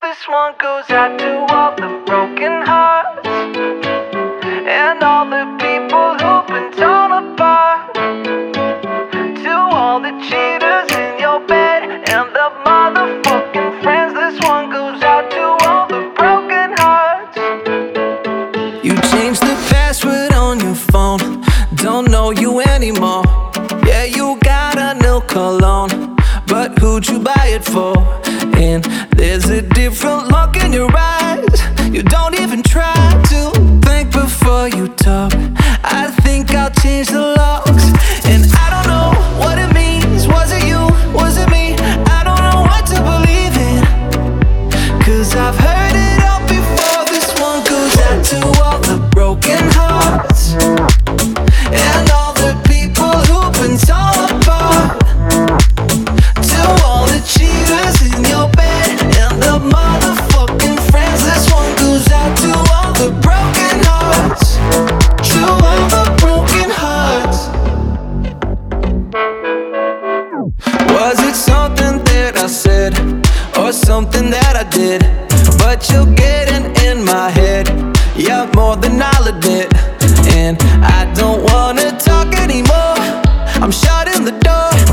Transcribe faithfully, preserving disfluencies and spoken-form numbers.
This one goes out to all the broken hearts and all the people who've been torn apart. To all the cheaters in your bed and the motherfucking friends. This one goes out to all the broken hearts. You changed the password on your phone, don't know you anymore. Yeah, you got a new cologne, but who'd you buy it for? And there's a different look in your eyes. You don't even try to think before you talk. I think I'll change the locks. And I don't know what it means. Was it you? Was it me? I don't know what to believe in, 'cause I've heard it all before. This one goes out to all the broken hearts and all the people who've been torn apart. To all the cheaters in your bed and the motherfucking friends. This one goes out to all the broken hearts. To all the broken hearts. Was it something that I said or something that I did? But you're getting in my head, yeah, more than I'll admit. And I don't wanna talk anymore, I'm shutting the door.